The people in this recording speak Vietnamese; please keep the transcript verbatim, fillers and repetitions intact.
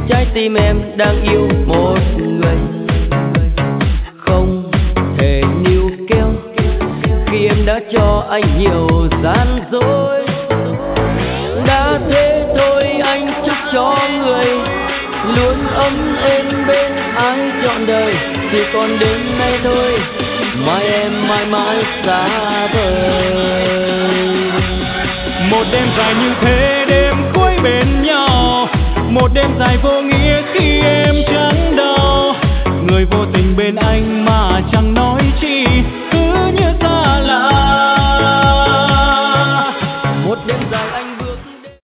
trái tim em đang yêu một người, không thể níu kéo khi em đã cho anh nhiều gian dối. Đã thế thôi anh chúc cho người luôn ấm êm bên ai trọn đời, chỉ còn đêm nay thôi mai em mãi mãi xa vời. Một đêm dài như thế, đêm cuối bên nhau, một đêm dài vô